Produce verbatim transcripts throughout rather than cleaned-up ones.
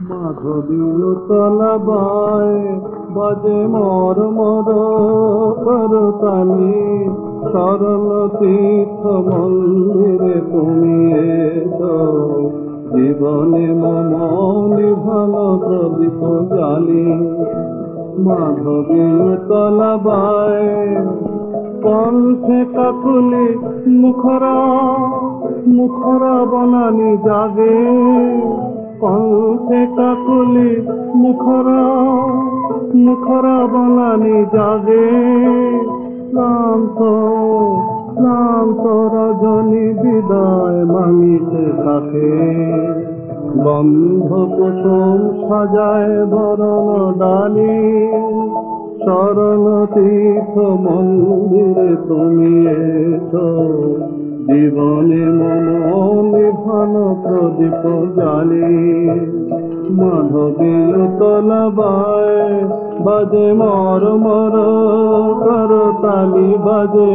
মাধবীয় তলাবায় বাজে মর মর করতালি, সরল তীর্থ মন্দিরে তুমি এসো, জীবনে মম নিভানো প্রদীপ জালি। মাধবীয় তলাবায় কণ্ঠে কাকুলি মুখরা মুখরা বনানি জাগে, কণ্ঠে কাকুলি মুখরা মুখরা বনানি জাগে। ক্লান্ত ক্লান্ত রজনী বিদায় মাঙিতে থাকে, বন্ধ কুসুম সাজায় বরণ ডালি, শরণ তীর্থ মন্দিরে তুমি এসো, জীবনে মম নিভানো প্রদীপ জালি। মাধবীয় তলাবায় বাজে মর মর করতালি, বাজে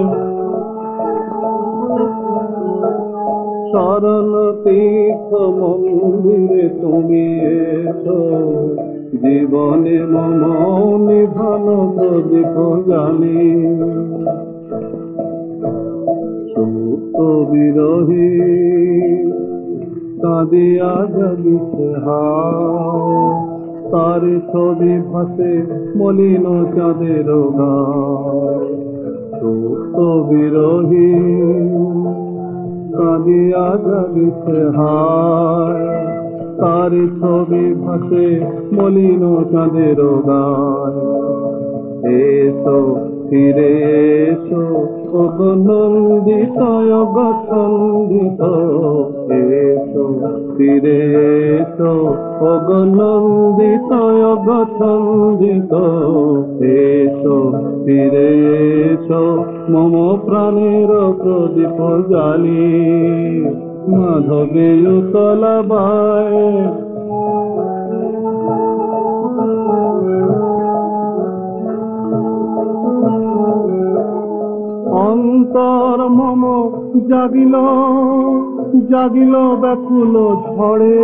শরণ তীর্থ মন্দিরে তুমি এসো, জীবনে মম নিভানো প্রদীপ জালি। সুপ্ত বিরহী কাঁদিয়া জাগিছে হায়, তার ছবি ভাসে মলিন চাঁদের গায়। সুপ্ত বিরহী কাঁদিয়া জাগিছে হায়, তার ছবি ভাসে মলিন চাঁদের গায়। এসো ফিরে এসো নন্দিত গঠন্দিত, এসো ফিরে এসো নন্দিত গঠন্দিত, এসো ফিরে এসো মম প্রাণের প্রদীপ জালি। মাধবীয় তলাবায় অন্তর মম জাগিল জাগিল ব্যাকুল ঝড়ে,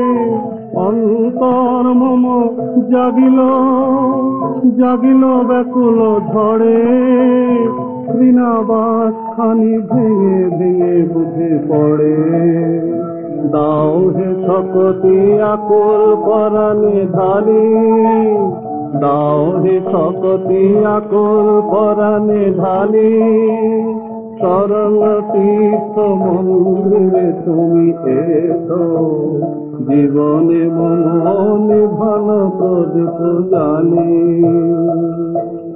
অন্তর মম জাগিল জাগিল ব্যাকুল ঝড়ে। তৃণাবাস খানি ভেঙে ভেঙে বুঝে পড়ে, দাও হে শকতি আকুল পরাণে ঢালি, দাও হে শকতি আকুল পরাণে ঢালি। শরণ তীর্থ মন্দিরে তুমি এসো, জীবনে মম নিভানো প্রদীপ জালি।